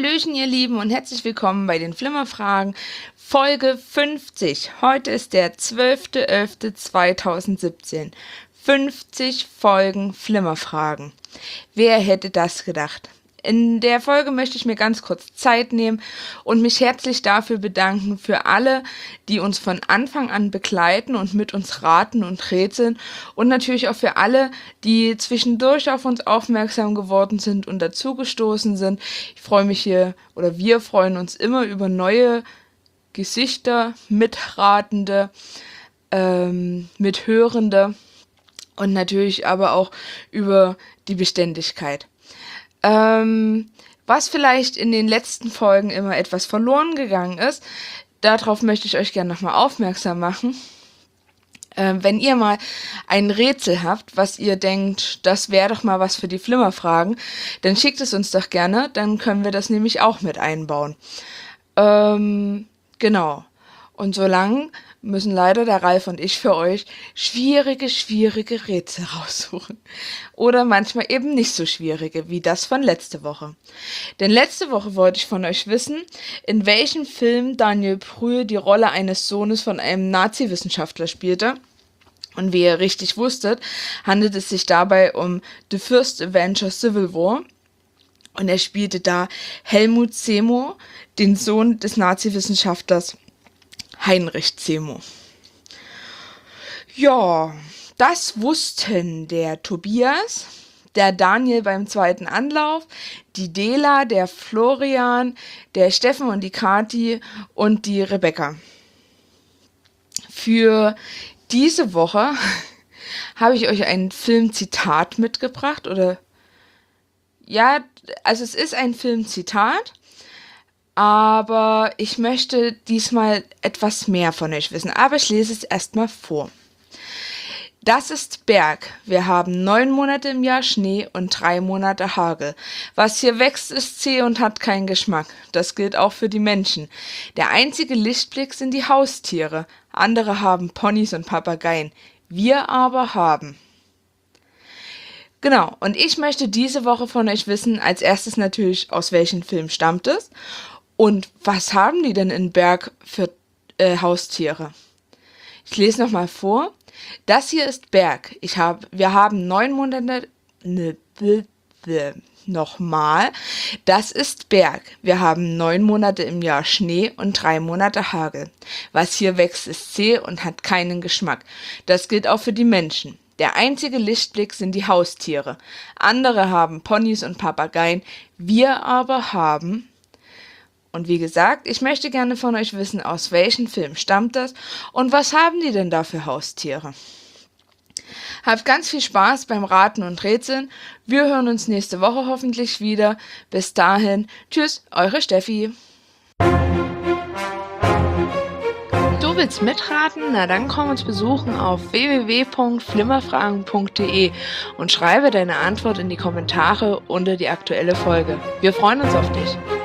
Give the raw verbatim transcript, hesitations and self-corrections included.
Hallöchen, ihr Lieben, und herzlich willkommen bei den Flimmerfragen, Folge fünfzig. Heute ist der zwölfter elfter zweitausendsiebzehn. fünfzig Folgen Flimmerfragen. Wer hätte das gedacht? In der Folge möchte ich mir ganz kurz Zeit nehmen und mich herzlich dafür bedanken für alle, die uns von Anfang an begleiten und mit uns raten und rätseln, und natürlich auch für alle, die zwischendurch auf uns aufmerksam geworden sind und dazugestoßen sind. Ich freue mich hier, oder wir freuen uns immer über neue Gesichter, Mitratende, ähm, Mithörende und natürlich aber auch über die Beständigkeit. Ähm, was vielleicht in den letzten Folgen immer etwas verloren gegangen ist, darauf möchte ich euch gerne nochmal aufmerksam machen. Ähm, wenn ihr mal ein Rätsel habt, was ihr denkt, das wäre doch mal was für die Flimmerfragen, dann schickt es uns doch gerne, dann können wir das nämlich auch mit einbauen. Ähm, genau. Und solange müssen leider der Ralf und ich für euch schwierige, schwierige Rätsel raussuchen. Oder manchmal eben nicht so schwierige, wie das von letzte Woche. Denn letzte Woche wollte ich von euch wissen, in welchem Film Daniel Brühl die Rolle eines Sohnes von einem Nazi-Wissenschaftler spielte. Und wie ihr richtig wusstet, handelt es sich dabei um The First Avenger Civil War. Und er spielte da Helmut Zemo, den Sohn des Nazi-Wissenschaftlers Heinrich Zemo. Ja, das wussten der Tobias, der Daniel beim zweiten Anlauf, die Dela, der Florian, der Steffen und die Kathi und die Rebecca. Für diese Woche habe ich euch ein Filmzitat mitgebracht, oder ja, also es ist ein Filmzitat, aber ich möchte diesmal etwas mehr von euch wissen. Aber ich lese es erstmal vor. Das ist Berg. Wir haben neun Monate im Jahr Schnee und drei Monate Hagel. Was hier wächst, ist zäh und hat keinen Geschmack. Das gilt auch für die Menschen. Der einzige Lichtblick sind die Haustiere. Andere haben Ponys und Papageien. Wir aber haben... Genau, und ich möchte diese Woche von euch wissen, als erstes natürlich, aus welchem Film stammt es und was haben die denn in Berg für äh, Haustiere. Ich lese nochmal vor. Das hier ist Berg. Ich hab, wir haben neun Monate... Ne, ne, ne, nochmal. Das ist Berg. Wir haben neun Monate im Jahr Schnee und drei Monate Hagel. Was hier wächst, ist zäh und hat keinen Geschmack. Das gilt auch für die Menschen. Der einzige Lichtblick sind die Haustiere. Andere haben Ponys und Papageien. Wir aber haben... Und wie gesagt, ich möchte gerne von euch wissen, aus welchem Film stammt das und was haben die denn da für Haustiere? Habt ganz viel Spaß beim Raten und Rätseln. Wir hören uns nächste Woche hoffentlich wieder. Bis dahin, tschüss, eure Steffi. Du willst mitraten? Na dann komm uns besuchen auf w w w punkt flimmerfragen punkt de und schreibe deine Antwort in die Kommentare unter die aktuelle Folge. Wir freuen uns auf dich.